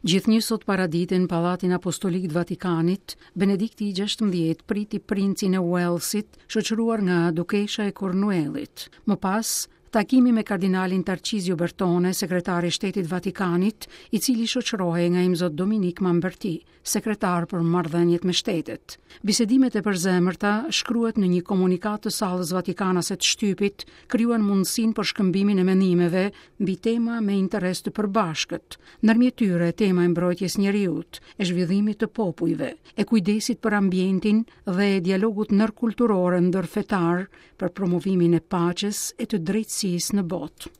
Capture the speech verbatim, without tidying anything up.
Gjithnjë sot paraditen Pallatin Apostolik të Vatikanit, Benedikti i gjashtëmbëdhjetë priti princin e Walesit, shoqëruar nga dukesha e Cornuellit. Më pas, takimi me kardinalin Tarcisio Bertone, sekretari i Shtetit Vatikanit, i cili shoqërohej nga imzot Dominik Mamberti, sekretar për marrëdhëniet me shtetet. Bisedimet e përzemërta, shkruhet në një komunikat të Sallës Vatikanase të Shtypit, krijuan mundësinë për shkëmbimin e mendimeve mbi tema me interes të përbashkët, ndërmjet tyre tema e mbrojtjes njerëzit, e zhvillimit të popujve, e kujdesit për ambientin dhe e dialogut ndërkulturor ndërfetar për promovimin e paqes e të drejtësisë në botë.